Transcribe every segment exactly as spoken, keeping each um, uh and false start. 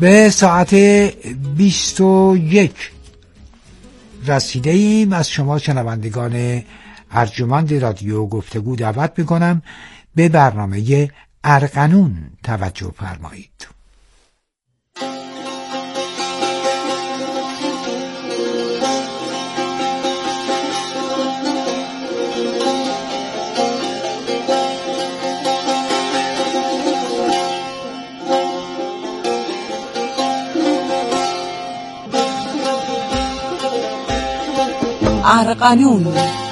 به ساعت بیست و یک رسیده ایم. از شما شنوندگان ارجمند رادیو گفتگو دعوت میکنم به برنامه ارغنون توجه فرمایید. ارغنون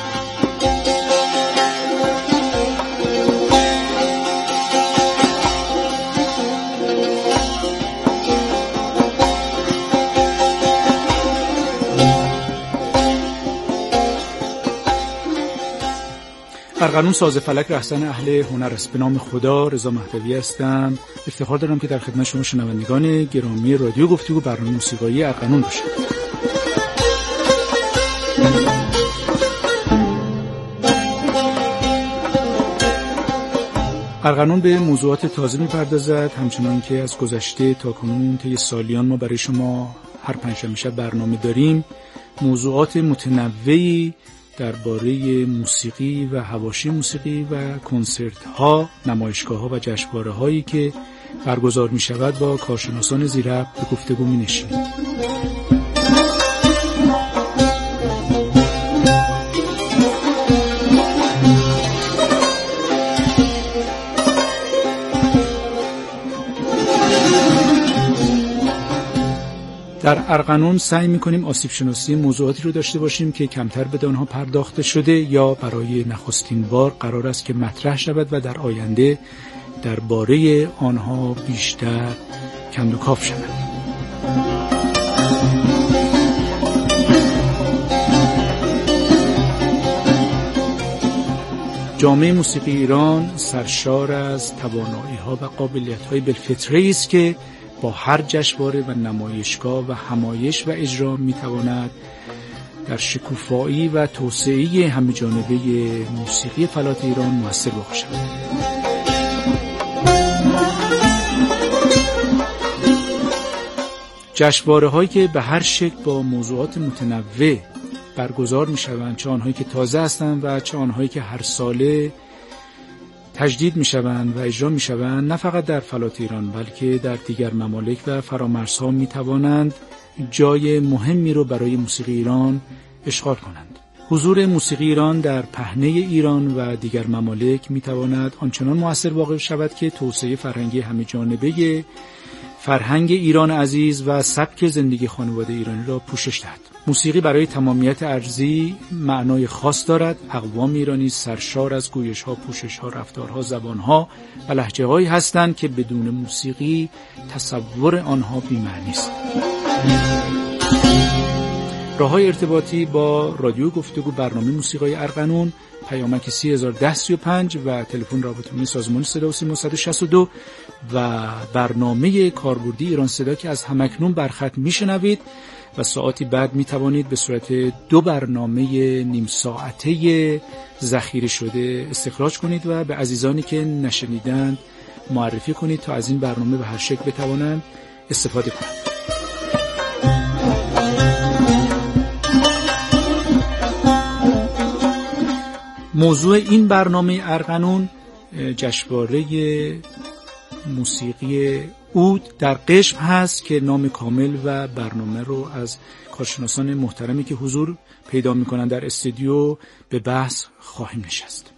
ارغنون ساز فلک رهزن اهل هنر است. به نام خدا، رضا مهدوی هستم. افتخار دارم که در خدمت شما شنوندگان گرامی رادیو گفتگو برنامه موسیقایی ارغنون باشم. ارغنون به موضوعات تازه می‌پردازد، همچنان که از گذشته تا کنون طی سالیان ما برای شما هر پنجشنبه شب برنامه داریم. موضوعات متنوعی درباره موسیقی و حواشی موسیقی و کنسرت‌ها، نمایشگاه‌ها و جشنواره‌هایی که برگزار می‌شود با کارشناسان زیرب به گفتگو می‌نشینیم. در ارغنون سعی می‌کنیم آسیب شناسی موضوعاتی رو داشته باشیم که کمتر به آنها پرداخته شده یا برای نخستین بار قرار است که مطرح شود و در آینده درباره آنها بیشتر کند و کاف شود. جامعه موسیقی ایران سرشار از توانایی‌ها و قابلیت‌های بالفطره است که با هر جشنواره و نمایشگاه و همایش و اجرا میتواند در شکوفایی و توسعه همه‌جانبه موسیقی فلات ایران مؤثر باشد. جشنواره‌هایی که به هر شکل با موضوعات متنوع برگزار میشوند، چه آنهایی که تازه هستند و چه آنهایی که هر ساله تجدید میشوند و اجرا میشوند، نه فقط در فلات ایران بلکه در دیگر ممالک و فرامرزها میتوانند جای مهمی رو برای موسیقی ایران اشغال کنند. حضور موسیقی ایران در پهنه ایران و دیگر ممالک میتواند آنچنان مؤثر واقع شود که توسعه فرهنگی همه جانبه فرهنگ ایران عزیز و سبک زندگی خانواده ایرانی را پوشش دهد. موسیقی برای تمامیت ارضی معنای خاص دارد. اقوام ایرانی سرشار از گویش‌ها، پوشش‌ها، رفتارها، زبان‌ها و لهجه‌هایی هستند که بدون موسیقی تصور آنها بی‌معنی است. راه‌های ارتباطی با رادیو گفتگو برنامه موسیقای ارغنون، پیامک سه هزار و ده سی و پنج و تلفن رابطه‌مون سازمان صدا و سیما صد و شصت و دو و برنامه کاربردی ایران صدا که از همکنون برخط میشنوید و ساعتی بعد می توانید به صورت دو برنامه نیم ساعته ذخیره شده استخراج کنید و به عزیزانی که نشنیدند معرفی کنید تا از این برنامه به هر شکل بتوانند استفاده کنند. موضوع این برنامه ارغنون جشنواره موسیقی عود در قشم هست که نام کامل و برنامه رو از کارشناسان محترمی که حضور پیدا می‌کنند در استودیو به بحث خواهیم نشست.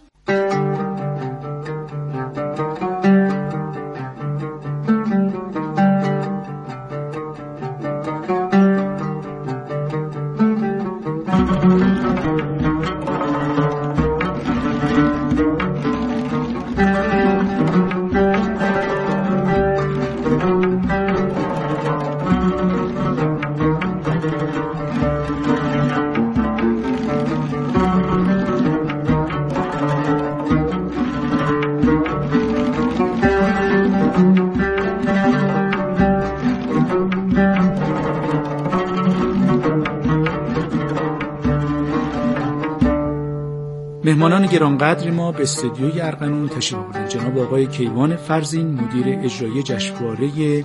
مهمانان گرانقدر ما به استودیوی ارغنون تشریف آوردند. جناب آقای کیوان فرزین، مدیر اجرایی جشنواره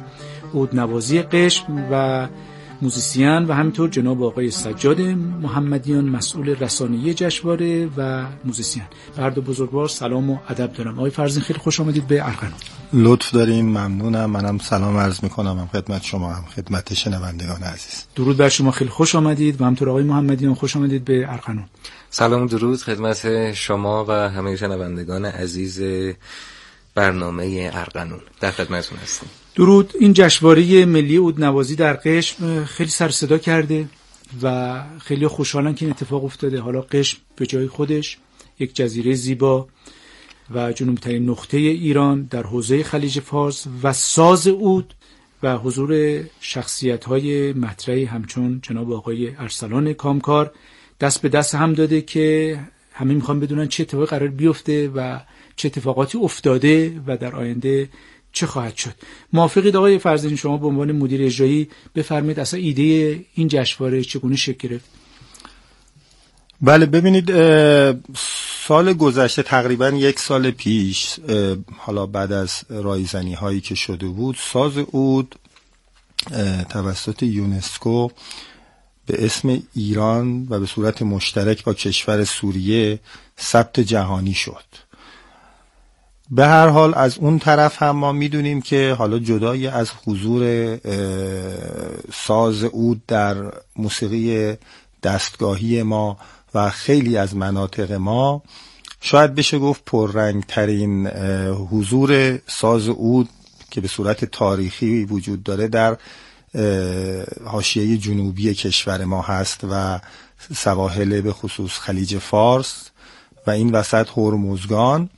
عود نوازی قشم و موزیسین و همینطور جناب آقای سجاد محمدیان مسئول رسانه‌ای جشنواره و موزیسین. به هر دو بزرگوار سلام و ادب دارم. آقای فرزین خیلی خوش آمدید به ارغنون. لطف دارین، ممنونم. منم سلام عرض میکنم هم خدمت شما هم خدمت شنوندگان عزیز. درود بر شما، خیلی خوش آمدید و همینطور آقای محمدیان خوش آمدید به ارغنون. سلام و درود خدمت شما و همه شنوندگان عزیز برنامه ارغنون. در خدمتتون هستیم. درود. این جشنواره ملی عودنوازی در قشم خیلی سر صدا کرده و خیلی خوشحالن که این اتفاق افتاده. حالا قشم به جای خودش یک جزیره زیبا و جنوبی‌ترین نقطه ایران در حوزه خلیج فارس و ساز عود و حضور شخصیت‌های مطرحی همچون جناب آقای ارسلان کامکار دست به دست هم داده که همه میخوان بدونن چه اتفاقی قرار بیفته و چه اتفاقاتی افتاده و در آینده چه خواهد شد. موافقید آقای فرزین شما به عنوان مدیر اجرایی بفرمایید اصلا ایده این جشنواره چگونه شکل گرفت؟ بله، ببینید سال گذشته تقریبا یک سال پیش، حالا بعد از رایزنی هایی که شده بود، ساز عود توسط یونسکو به اسم ایران و به صورت مشترک با کشور سوریه ثبت جهانی شد. به هر حال از اون طرف هم ما میدونیم که حالا جدای از حضور ساز عود در موسیقی دستگاهی ما و خیلی از مناطق ما، شاید بشه گفت پررنگ ترین حضور ساز عود که به صورت تاریخی وجود داره در حاشیه جنوبی کشور ما هست و سواحل به خصوص خلیج فارس و این وسط هرمزگان.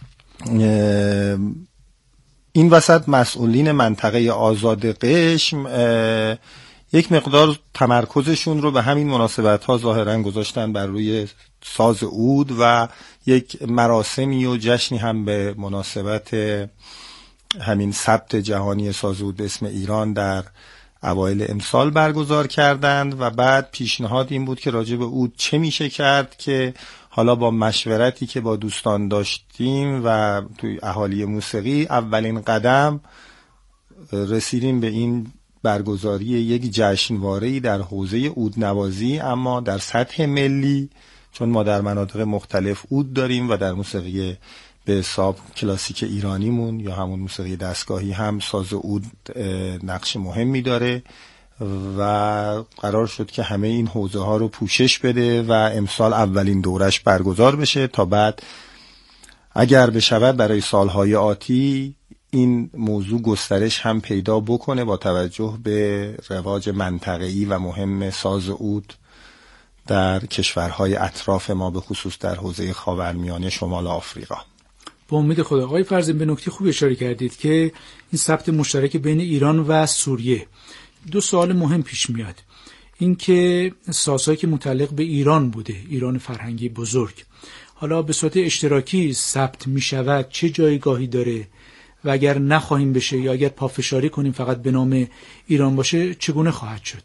این وسط مسئولین منطقه آزاد قشم یک مقدار تمرکزشون رو به همین مناسبت ها ظاهرا گذاشتن بر روی ساز عود و یک مراسمی و جشنی هم به مناسبت همین ثبت جهانی ساز عود به اسم ایران در اوایل امسال برگزار کردند و بعد پیشنهاد این بود که راجع به عود چه میشه کرد، که حالا با مشورتی که با دوستان داشتیم و توی اهالی موسیقی اولین قدم رسیدیم به این برگزاری یک جشنواره‌ای در حوزه عودنوازی، اما در سطح ملی، چون ما در مناطق مختلف عود داریم و در موسیقی به حساب کلاسیک ایرانیمون یا همون موسیقی دستگاهی هم ساز عود نقش مهمی داره و قرار شد که همه این حوزه ها رو پوشش بده و امسال اولین دورش برگزار بشه تا بعد اگر بشود برای سالهای آتی این موضوع گسترش هم پیدا بکنه با توجه به رواج منطقه‌ای و مهم ساز عود در کشورهای اطراف ما، به خصوص در حوزه خاورمیانه شمال آفریقا. با امید خدا. آقای فرزین به نکته خوبی اشاره کردید که این ثبت مشترک بین ایران و سوریه. دو سوال مهم پیش میاد. این که سازهایی که متعلق به ایران بوده، ایران فرهنگی بزرگ، حالا به صورت اشتراکی ثبت می شود، چه جایگاهی داره و اگر نخواهیم بشه یا اگر پافشاری کنیم فقط به نام ایران باشه چگونه خواهد شد؟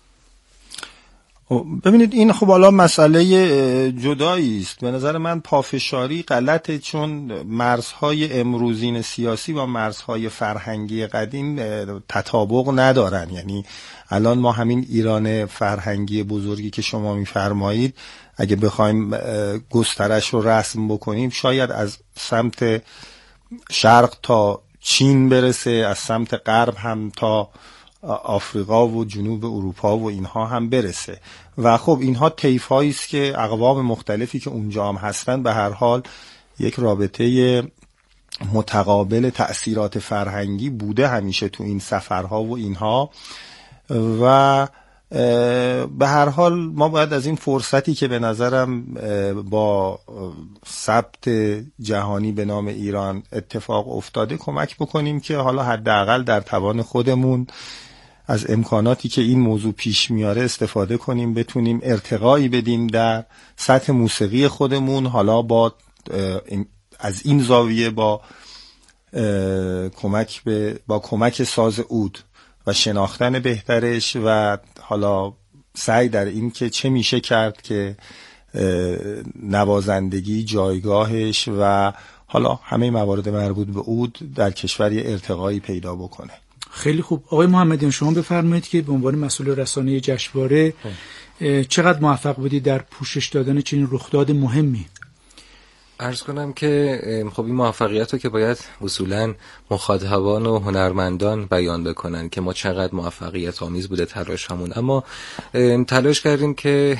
ببینید این خب حالا مسئله جدایی است. به نظر من پافشاری غلطه، چون مرزهای امروزین سیاسی با مرزهای فرهنگی قدیم تطابق ندارن. یعنی الان ما همین ایران فرهنگی بزرگی که شما میفرمایید اگه بخوایم گسترش رو رسم بکنیم شاید از سمت شرق تا چین برسه، از سمت غرب هم تا آفریقا و جنوب اروپا و اینها هم برسه و خب اینها طیف‌هایی است که اقوام مختلفی که اونجا هم هستن به هر حال یک رابطه متقابل تأثیرات فرهنگی بوده همیشه تو این سفرها و اینها و به هر حال ما باید از این فرصتی که به نظرم با ثبت جهانی به نام ایران اتفاق افتاده کمک بکنیم که حالا حداقل در توان خودمون از امکاناتی که این موضوع پیش میاره استفاده کنیم، بتونیم ارتقایی بدیم در سطح موسیقی خودمون، حالا با از این زاویه با کمک به با کمک ساز عود و شناختن بهترش و حالا سعی در این که چه میشه کرد که نوازندگی جایگاهش و حالا همه موارد مربوط به عود در کشور یه ارتقایی پیدا بکنه. خیلی خوب. آقای محمدیان شما بفرمایید که به عنوان مسئول رسانه جشنواره چقدر موفق بودید در پوشش دادن چنین رخداد مهمی؟ عرض کنم که خب این موفقیت رو که باید اصولاً مخاطبان و هنرمندان بیان بکنن که ما چقدر موفقیت آمیز بوده تلاش همون، اما تلاش کردیم که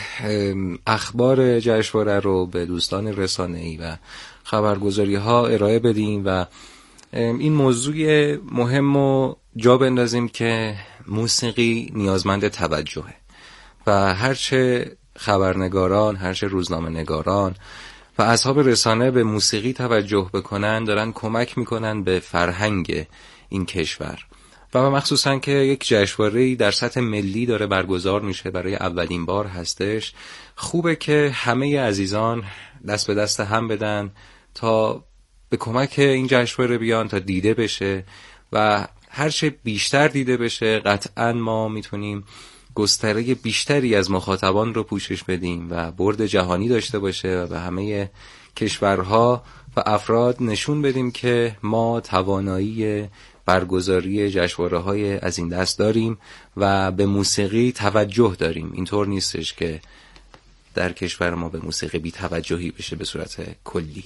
اخبار جشنواره رو به دوستان رسانه‌ای و خبرگزاری ها ارائه بدیم و این موضوع مهم رو جا بندازیم که موسیقی نیازمند توجهه و هرچه خبرنگاران، هرچه روزنامه نگاران و اصحاب رسانه به موسیقی توجه بکنن دارن کمک میکنن به فرهنگ این کشور و مخصوصا که یک جشنواره‌ای در سطح ملی داره برگزار میشه، برای اولین بار هستش. خوبه که همه عزیزان دست به دست هم بدن تا به کمک این جشنواره بیان تا دیده بشه و هرچه بیشتر دیده بشه قطعا ما میتونیم گستره بیشتری از مخاطبان رو پوشش بدیم و برد جهانی داشته باشه و به همه کشورها و افراد نشون بدیم که ما توانایی برگزاری جشنواره‌های از این دست داریم و به موسیقی توجه داریم. اینطور نیستش که در کشور ما به موسیقی بی توجهی بشه به صورت کلی.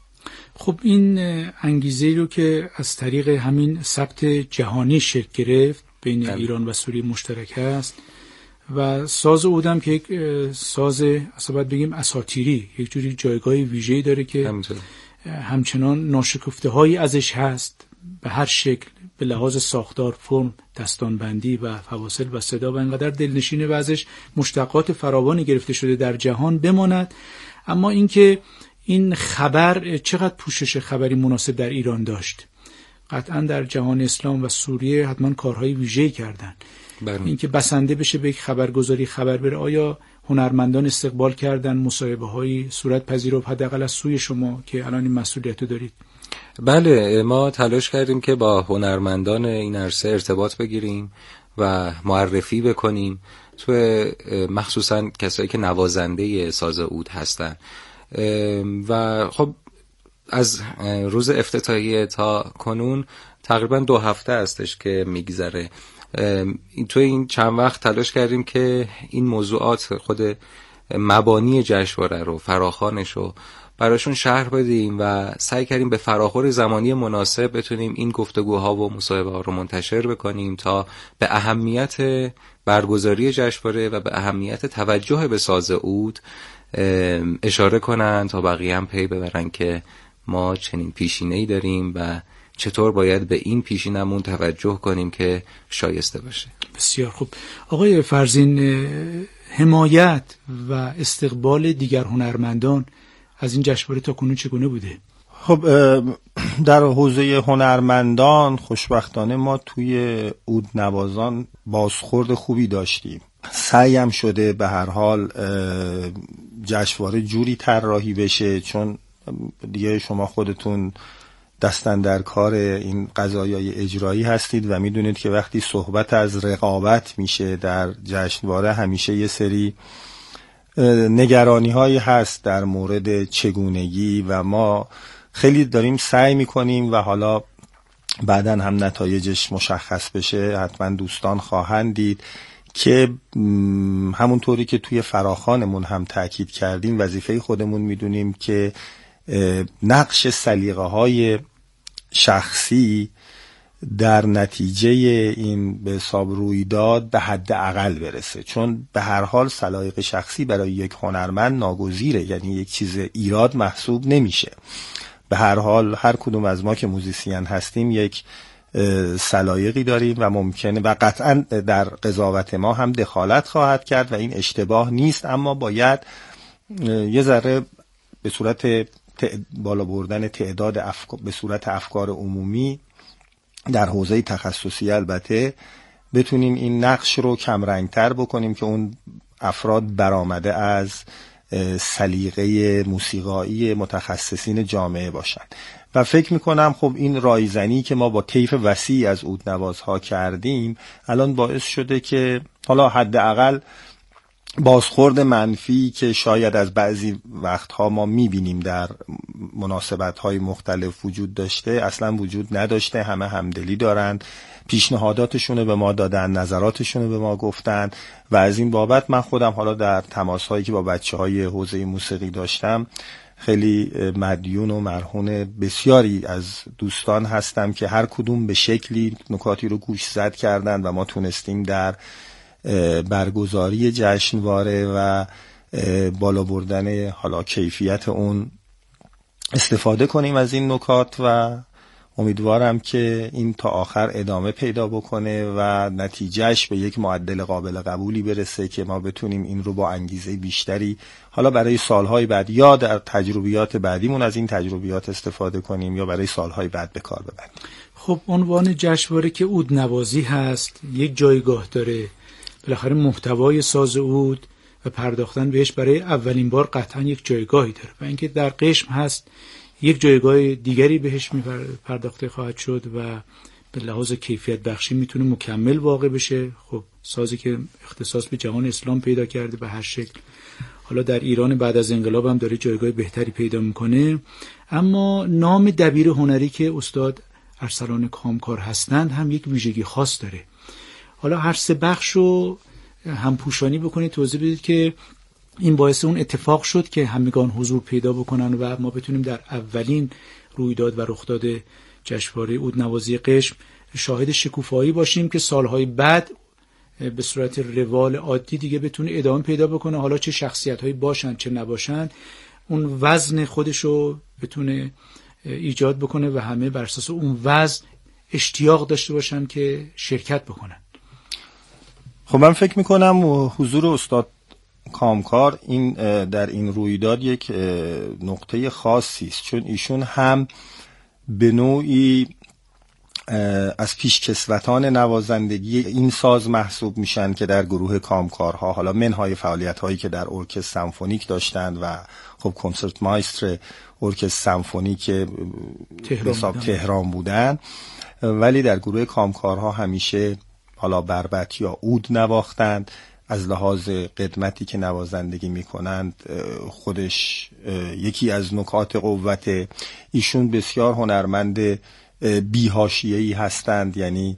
خب این انگیزه رو که از طریق همین ثبت جهانی شکل گرفت بین هم. ایران و سوریه مشترک هست و ساز اودم که یک ساز اصلا باید بگیم اساطیری، یک جوری جایگاه ویژه‌ای داره که همینطور. همچنان ناشکفته هایی ازش هست به هر شکل، به لحاظ ساختار، فرم، دستانبندی و فواصل و صدا و انقدر دلنشینه و ازش مشتقات فراوانی گرفته شده در جهان بماند. اما اینکه این خبر چقدر پوشش خبری مناسب در ایران داشت، قطعا در جهان اسلام و سوریه حتما کارهای ویژه‌ای کردن. اینکه بسنده بشه به یک خبرگزاری خبر بره، آیا هنرمندان استقبال کردن، مصاحبه‌هایی صورت پذیرفت حداقل از سوی شما که الان این مسئولیت رو دارید؟ بله، ما تلاش کردیم که با هنرمندان این عرصه ارتباط بگیریم و معرفی بکنیم، تو مخصوصا کسایی که نوازنده ساز عود هستن و خب از روز افتتاحیه تا کنون تقریبا دو هفته هستش که میگذره. تو این چند وقت تلاش کردیم که این موضوعات خود مبانی جشنواره رو، فراخوانش رو براشون شرح بدیم و سعی کردیم به فراخور زمانی مناسب بتونیم این گفتگوها و مصاحبه ها رو منتشر بکنیم تا به اهمیت برگزاری جشنواره و به اهمیت توجه به ساز عود اشاره کنن تا بقیه هم پی ببرن که ما چنین پیشینه‌ای داریم و چطور باید به این پیشینمون توجه کنیم که شایسته باشه. بسیار خوب. آقای فرزین، حمایت و استقبال دیگر هنرمندان از این جشنواره تا کنون چگونه بوده؟ خب در حوزه هنرمندان خوشبختانه ما توی عود نوازان بازخورد خوبی داشتیم. سعیم شده به هر حال جشنواره جوری طراحی بشه، چون دیگه شما خودتون دستن در کار این قضایای اجرایی هستید و میدونید که وقتی صحبت از رقابت میشه در جشنواره همیشه یه سری نگرانی هایی هست در مورد چگونگی و ما خیلی داریم سعی میکنیم و حالا بعداً هم نتایجش مشخص بشه حتما دوستان خواهند دید که همونطوری که توی فراخوانمون هم تاکید کردیم وظیفه خودمون میدونیم که نقش سلیقه های شخصی در نتیجه این به حساب رویداد به حد اقل برسه، چون به هر حال سلایق شخصی برای یک هنرمند ناگزیره، یعنی یک چیز ایراد محسوب نمیشه. به هر حال هر کدوم از ما که موزیسین هستیم یک سلایقی داریم و ممکنه و قطعا در قضاوت ما هم دخالت خواهد کرد و این اشتباه نیست، اما باید یه ذره به صورت بالا بردن تعداد افکار به صورت افکار عمومی در حوزه تخصصی البته بتونیم این نقش رو کم رنگتر بکنیم که اون افراد برآمده از سلیقه موسیقایی متخصصین جامعه باشند. و فکر میکنم خب این رایزنی که ما با طیف وسیع از عودنوازها کردیم الان باعث شده که حالا حداقل بازخورد منفی که شاید از بعضی وقتها ما میبینیم در مناسبت‌های مختلف وجود داشته اصلا وجود نداشته. همه همدلی دارن، پیشنهاداتشون رو به ما دادن، نظراتشون رو به ما گفتن و از این بابت من خودم حالا در تماس‌هایی که با بچه‌های حوزه موسیقی داشتم خیلی مدیون و مرهون بسیاری از دوستان هستم که هر کدوم به شکلی نکاتی رو گوش زد کردن و ما تونستیم در برگزاری جشنواره و بالا بردن حالا کیفیت اون استفاده کنیم از این نکات و امیدوارم که این تا آخر ادامه پیدا بکنه و نتیجهش به یک معدل قابل قبولی برسه که ما بتونیم این رو با انگیزه بیشتری حالا برای سالهای بعد یا در تجربیات بعدیمون از این تجربیات استفاده کنیم یا برای سالهای بعد به کار ببریم. خب عنوان جشنواره که عود نوازی هست یک جایگاه داره، بالاخره محتوای ساز عود و پرداختن بهش برای اولین بار قطعا یک جایگاهی داره و اینکه در قشم هست یک جایگاه دیگری بهش پرداخته خواهد شد و به لحاظ کیفیت بخشی میتونه مکمل واقع بشه. خب سازی که اختصاص به جهان اسلام پیدا کرده به هر شکل، حالا در ایران بعد از انقلاب هم داره جایگاه بهتری پیدا میکنه. اما نام دبیر هنری که استاد ارسلان کامکار هستند هم یک ویژگی خاص داره. حالا هر سه بخش رو هم پوشانی بکنید، توضیح بدید که این باعث اون اتفاق شد که همگان حضور پیدا بکنن و ما بتونیم در اولین رویداد و رخداد جشنواره عودنوازی قشم شاهد شکوفایی باشیم که سالهای بعد به صورت روال عادی دیگه بتونه ادامه پیدا بکنه. حالا چه شخصیت‌هایی باشن چه نباشن، اون وزن خودشو بتونه ایجاد بکنه و همه بر اساس اون وزن اشتیاق داشته باشن که شرکت بکنن. خب من فکر میکنم حضور استاد کامکار این در این رویداد یک نقطه خاصی است، چون ایشون هم به نوعی از پیشکسوتان نوازندگی این ساز محسوب میشن که در گروه کامکارها حالا منهای فعالیت هایی که در ارکستر سمفونیک داشتند و خب کنسرت مایستر ارکستر سمفونیک تهران, تهران بودن، ولی در گروه کامکارها همیشه حالا بربط یا عود نواختند. از لحاظ قدمتی که نوازندگی میکنند خودش یکی از نکات قوت ایشون. بسیار هنرمند بی‌حاشیه‌ای هستند، یعنی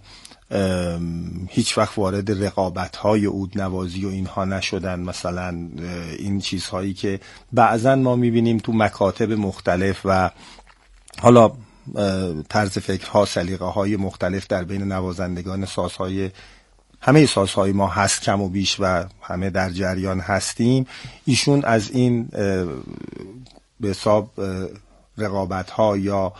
هیچ وقت وارد رقابت‌های عود نوازی و اینها نشدن. مثلا این چیزهایی که بعضا ما میبینیم تو مکاتب مختلف و حالا طرز فکرها سلیقه‌های مختلف در بین نوازندگان سازهای همه سازهای ما هست کم و بیش و همه در جریان هستیم. ایشون از این به حساب رقابت‌ها یا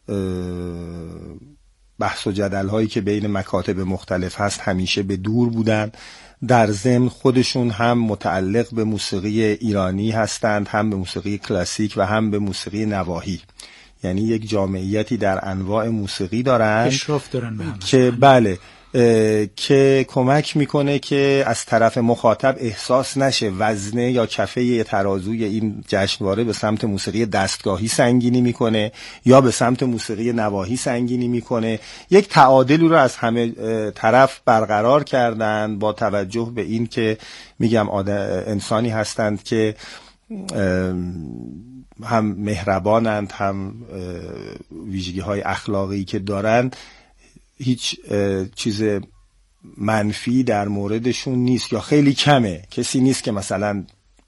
بحث و جدل‌هایی که بین مکاتب مختلف هست همیشه به دور بودن. در ضمن خودشون هم متعلق به موسیقی ایرانی هستند، هم به موسیقی کلاسیک و هم به موسیقی نواحی، یعنی یک جامعیتی در انواع موسیقی دارن، اشراف دارن به هم که بله که کمک میکنه که از طرف مخاطب احساس نشه وزنه یا کفه ترازوی این جشنواره به سمت موسیقی دستگاهی سنگینی میکنه یا به سمت موسیقی نواحی سنگینی میکنه. یک تعادلی رو از همه طرف برقرار کردن با توجه به این که میگم انسانی هستند که هم مهربانند، هم ویژگی های اخلاقی که دارند. هیچ چیز منفی در موردشون نیست یا خیلی کمه. کسی نیست که مثلا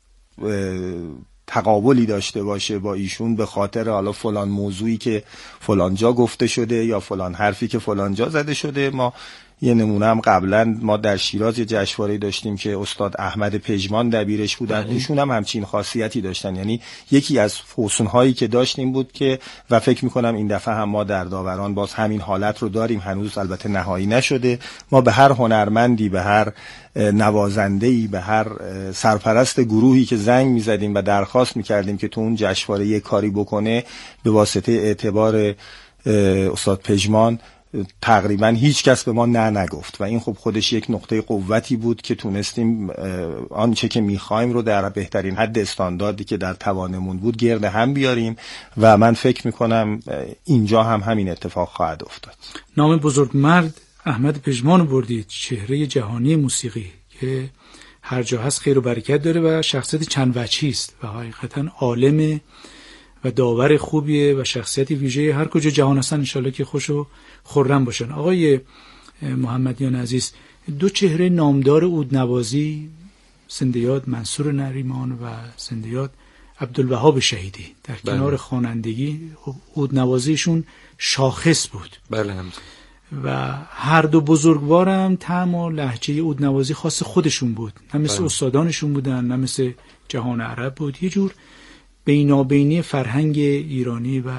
تقابلی داشته باشه با ایشون به خاطر حالا فلان موضوعی که فلان جا گفته شده یا فلان حرفی که فلان جا زده شده. ما یه نمونه هم قبلا ما در شیراز یه جشنواره داشتیم که استاد احمد پژمان دبیرش بودن. ایشون هم همچین خاصیتی داشتن، یعنی یکی از حسن‌هایی که داشتیم بود که و فکر می‌کنم این دفعه هم ما در داوران باز همین حالت رو داریم. هنوز البته نهایی نشده. ما به هر هنرمندی، به هر نوازنده‌ای، به هر سرپرست گروهی که زنگ می‌زدیم و درخواست می‌کردیم که تو اون جشنواره یه کاری بکنه، به واسطه اعتبار استاد پژمان تقریبا هیچ کس به ما نه نگفت و این خب خودش یک نقطه قوتی بود که تونستیم آنچه که میخوایم رو در بهترین حد استانداردی که در توانمون بود گرد هم بیاریم و من فکر میکنم اینجا هم همین اتفاق خواهد افتاد. نام بزرگمرد احمد پژمان بردید، چهره جهانی موسیقی که هر جا هست خیر و برکت داره و شخصیت چند وجهی است و حقیقتا عالم و داور خوبیه و شخصیت ویژه هر کجا جهان هستن انشالله که خوش و خرم باشن. آقای محمدیان عزیز، دو چهره نامدار عودنوازی، زنده‌یاد منصور نریمان و زنده‌یاد عبدالوهاب شهیدی، در بله. کنار خوانندگی عودنوازیشون شاخص بود. بله. و هر دو بزرگوارم طعم و لهجه عودنوازی خاص خودشون بود، نه مثل بله. استادانشون بودن نه مثل جهان عرب بود، یه جور بینابینی فرهنگ ایرانی و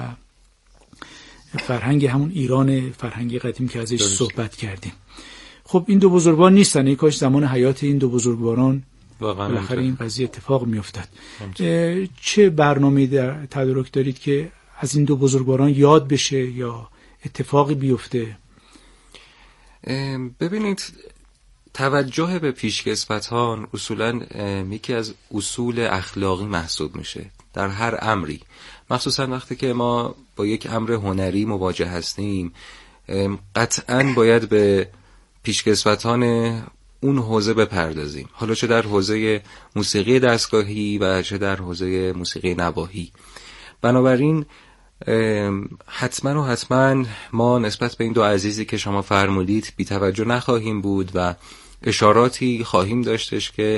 فرهنگ همون ایران فرهنگی قدیم که ازش درست. صحبت کردیم. خب این دو بزرگوار نیستن، ای کاش زمان حیات این دو بزرگواران بالاخره این قضیه اتفاق میافتاد. چه برنامه‌ای در تدارک دارید که از این دو بزرگواران یاد بشه یا اتفاقی بیفته؟ ببینید، توجه به پیشکسوتان اصولاً یکی از اصول اخلاقی محسوب میشه در هر امری، مخصوصاً وقتی که ما با یک امر هنری مواجه هستیم. قطعاً باید به پیشکسوتان اون حوزه بپردازیم، حالا چه در حوزه موسیقی دستگاهی و چه در حوزه موسیقی نواحی. بنابراین حتما و حتما ما نسبت به این دو عزیزی که شما فرمودید بی توجه نخواهیم بود و اشاراتی خواهیم داشتش که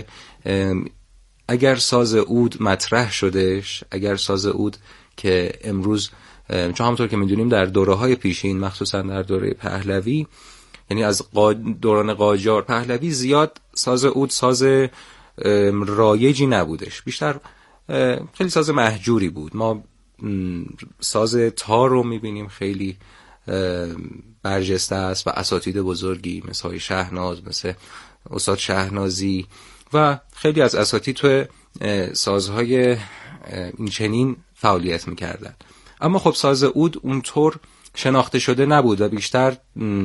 اگر ساز عود مطرح شدش، اگر ساز عود که امروز چون همونطور که میدونیم در دوره‌های پیشین مخصوصا در دوره پهلوی، یعنی از قا... دوران قاجار پهلوی، زیاد ساز عود ساز رایجی نبودش، بیشتر خیلی ساز مهجوری بود. ما ساز تار رو میبینیم خیلی برجسته است و اساتید بزرگی مثل های شهناز، مثل استاد شهنازی و خیلی از اساتید تو سازهای این چنین فعالیت میکردن. اما خب ساز عود اونطور شناخته شده نبود و بیشتر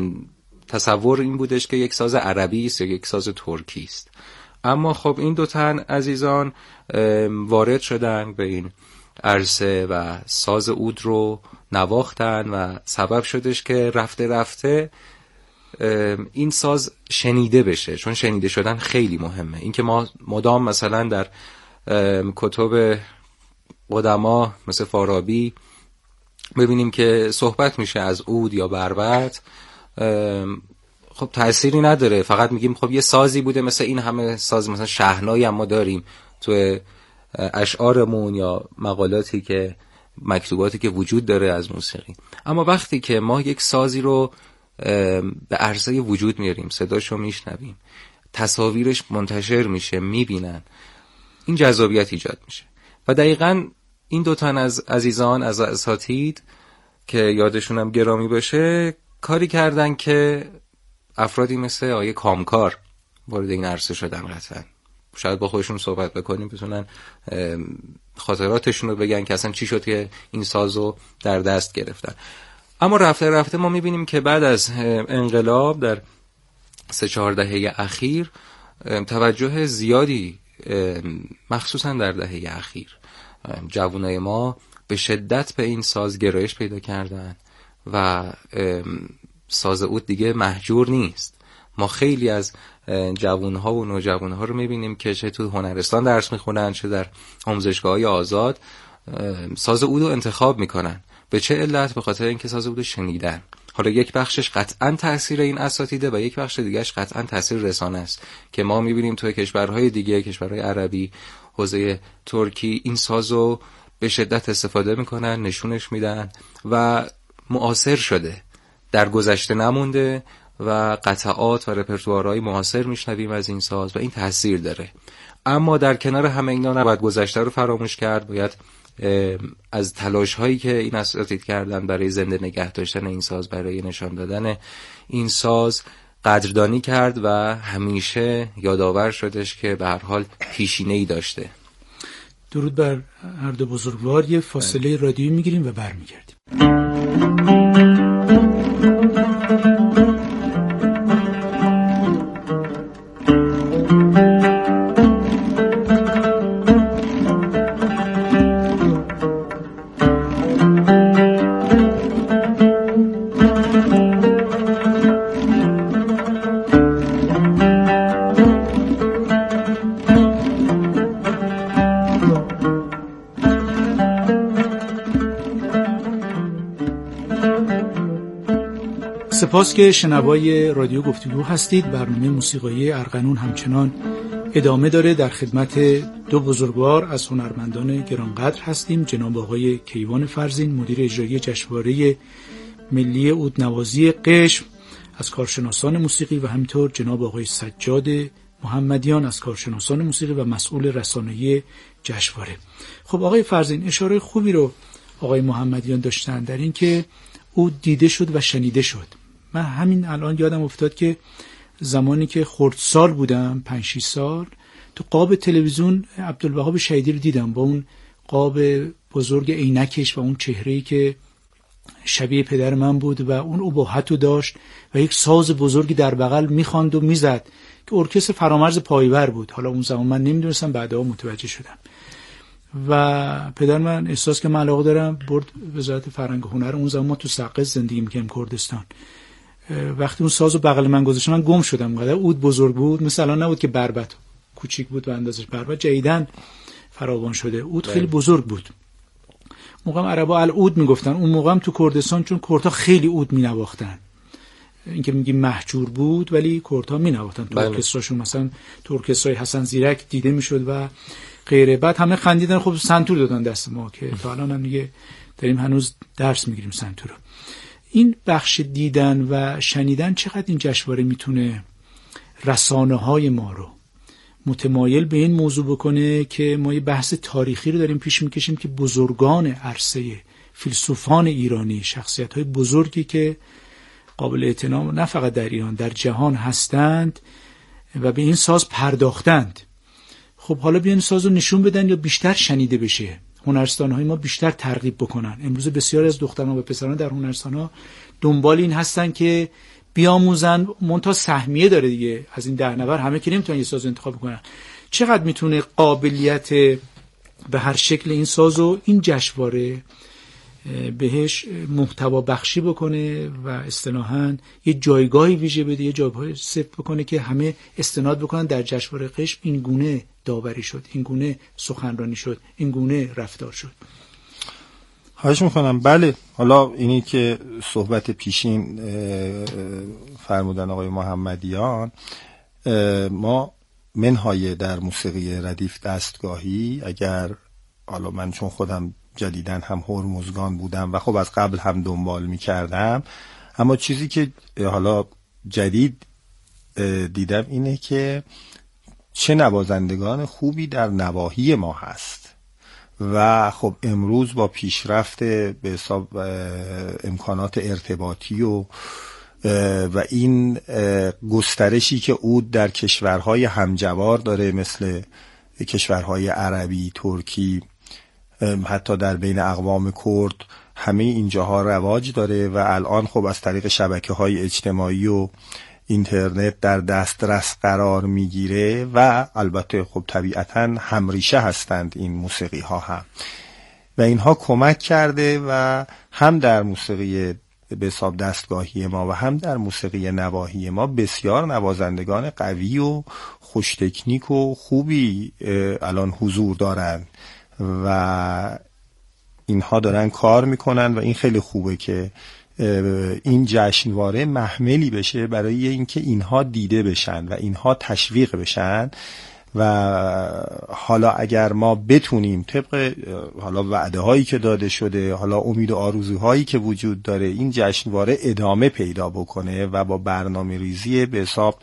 تصور این بودش که یک ساز عربی است یا یک ساز ترکی است. اما خب این دو تن عزیزان وارد شدن به این عرصه و ساز عود رو نواختن و سبب شدش که رفته رفته این ساز شنیده بشه، چون شنیده شدن خیلی مهمه. این که ما مدام مثلا در کتب قدما مثل فارابی ببینیم که صحبت میشه از عود یا بربط، خب تأثیری نداره، فقط میگیم خب یه سازی بوده مثل این همه ساز، مثلا شهنایی هم ما داریم تو اشعارمون یا مقالاتی که مکتوباتی که وجود داره از موسیقی. اما وقتی که ما یک سازی رو به عرصه وجود میاریم، صداشو میشنویم، تصاویرش منتشر میشه، میبینن، این جذابیت ایجاد میشه. و دقیقاً این دو تن از عزیزان از اساتید که یادشونم گرامی باشه کاری کردن که افرادی مثل آقای کامکار وارد این عرصه شدن. قطعاً شاید با خودشون صحبت بکنیم، بتونن خاطراتشون رو بگن که اصلا چی شد که این سازو در دست گرفتن. اما رفته رفته ما میبینیم که بعد از انقلاب در سه چهار دهه اخیر توجه زیادی مخصوصا در دهه اخیر جوانای ما به شدت به این ساز گرایش پیدا کردن و ساز عود دیگه مهجور نیست. ما خیلی از جوانها و نوجوانها رو میبینیم که چه تو هنرستان درس میخونن چه در آموزشگاه‌های آزاد ساز عود رو انتخاب میکنن. به چه علت؟ به خاطر اینکه ساز عود رو شنیدن. حالا یک بخشش قطعاً تاثیر این اساتیده و یک بخش دیگهش قطعاً تاثیر رسانه است که ما میبینیم توی کشورهای دیگه، کشورهای عربی، حوزه ترکی، این سازو به شدت استفاده میکنن، نشونش میدن و معاصر شده، در گذشته نمونده و قطعات و رپرتوارهای معاصر میشنویم از این ساز و این تاثیر داره. اما در کنار همه اینا نباید گذشته رو فراموش کرد، باید از تلاش هایی که این اساتید کردن برای زنده نگه داشتن این ساز، برای نشان دادن این ساز قدردانی کرد و همیشه یادآور شدش که به هر حال پیشینه‌ای داشته. درود بر هر دو بزرگوار. یه فاصله رادیویی میگیریم و برمیگردیم. سپاس که شنوای رادیو گفتگو هستید. برنامه موسیقایی ارغنون همچنان ادامه داره. در خدمت دو بزرگوار از هنرمندان گرانقدر هستیم، جناب آقای کیوان فرزین، مدیر اجرایی جشنواره ملی عودنوازی قشم از کارشناسان موسیقی، و همینطور جناب آقای سجاد محمدیان از کارشناسان موسیقی و مسئول رسانه‌ای جشنواره. خب آقای فرزین، اشاره خوبی رو آقای محمدیان داشتن در این که عود دیده شد و شنیده شد. من همین الان یادم افتاد که زمانی که خردسال بودم، پنج شش سال، تو قاب تلویزیون عبدالوهاب شهیدی رو دیدم با اون قاب بزرگ عینکش و اون چهره‌ای که شبیه پدر من بود و اون ابهت رو داشت و یک ساز بزرگی در بغل میخواند و میزد که ارکستر فرامرز پایور بود. حالا اون زمان من نمیدونستم، بعدا متوجه شدم. و پدر من احساس که من علاقه دارم برد وزارت فرهنگ و هنر. اون زمان ما تو سقز زندگی می‌کردیم کردستان. وقتی اون سازو بغل من گذاشت من گم شدم. قدر عود بزرگ بود، مثلا نبود که بربط کوچیک بود و اندازش بربط جدیداً فراوان شده. عود خیلی بزرگ بود. موقع عربا العود میگفتن. اون موقع هم تو کردستان چون کردها خیلی عود مینواختن، اینکه میگیم محجور بود ولی کردها مینواختن تو ارکستراشون. مثلا تو ارکسترای حسن زیرک دیده میشد و غیره. بعد همه خندیدن، خب سنتور دادن دست ما که تا الان هم دیگه داریم هنوز درس میگیریم سنتور رو. این بخش دیدن و شنیدن چقدر این جشنواره میتونه رسانه های ما رو متمایل به این موضوع بکنه که ما یه بحث تاریخی رو داریم پیش میکشیم که بزرگان عرصه، فیلسوفان ایرانی، شخصیت های بزرگی که قابل اعتنا نه فقط در ایران در جهان هستند و به این ساز پرداختند. خب حالا بیان ساز رو نشون بدن یا بیشتر شنیده بشه، هنرستان‌های ما بیشتر ترغیب بکنن. امروز بسیاری از دختران و پسران در هنرستان‌ها دنبال این هستن که بیاموزن. منتها سهمیه داره دیگه، از این ده نفر همه که نمیتونن یه ساز انتخاب کنن. چقدر میتونه قابلیت به هر شکل این سازو این جشنواره بهش محتوا بخشی بکنه و اصطلاحاً یه جایگاهی ویژه بده، یه جایگاهی صفت بکنه که همه استناد بکنن در جشنواره قشم این گونه داوری شد، این گونه سخنرانی شد، این گونه رفتار شد. خواهش میکنم. بله، حالا اینی که صحبت پیشین فرمودن آقای محمدیان، ما منهای در موسیقی ردیف دستگاهی، اگر حالا من چون خودم جدیدن هم هرمزگان بودم و خب از قبل هم دنبال میکردم، اما چیزی که حالا جدید دیدم اینه که چه نوازندگان خوبی در نواحی ما هست و خب امروز با پیشرفت به حساب امکانات ارتباطی و و این گسترشی که عود در کشورهای همجوار داره مثل کشورهای عربی، ترکی، حتی در بین اقوام کرد، همه اینجاها رواج داره و الان خب از طریق شبکه‌های اجتماعی و اینترنت در دسترس قرار میگیره و البته خب طبیعتاً همریشه هستند این موسیقی ها هم و اینها کمک کرده و هم در موسیقی به حساب دستگاهی ما و هم در موسیقی نواحی ما بسیار نوازندگان قوی و خوش تکنیک و خوبی الان حضور دارند و اینها دارن کار میکنن و این خیلی خوبه که این جشنواره محملی بشه برای اینکه اینها دیده بشن و اینها تشویق بشن و حالا اگر ما بتونیم طبق حالا وعده هایی که داده شده، حالا امید و آرزوهایی که وجود داره، این جشنواره ادامه پیدا بکنه و با برنامه ریزی به حساب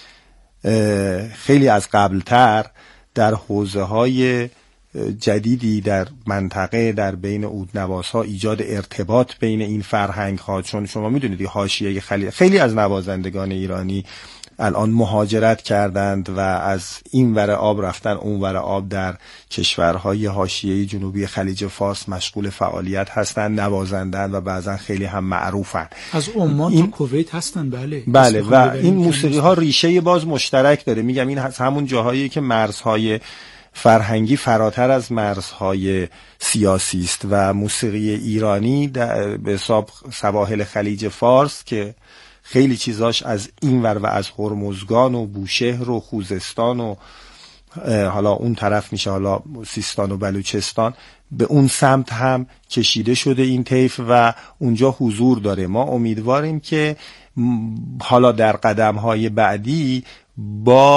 خیلی از قبلتر در حوزه های جدیدی در منطقه در بین عودنوازها ایجاد ارتباط بین این فرهنگ ها، چون شما میدونید حاشیه خیلی خیلی از نوازندگان ایرانی الان مهاجرت کردند و از این ور آب رفتن اون ور آب در کشورهای حاشیه جنوبی خلیج فارس مشغول فعالیت هستند، نوازندن و بعضا خیلی هم معروفن. از عمان این... تو کویت هستن. بله بله و این موسیقی ها ریشه باز مشترک داره. میگم این همون جاهایی که مرزهای فرهنگی فراتر از مرزهای سیاسی است و موسیقی ایرانی به حساب سواحل خلیج فارس که خیلی چیزاش از این ور و از هرمزگان و بوشهر و خوزستان و حالا اون طرف میشه، حالا سیستان و بلوچستان، به اون سمت هم کشیده شده این طیف و اونجا حضور داره. ما امیدواریم که حالا در قدم های بعدی با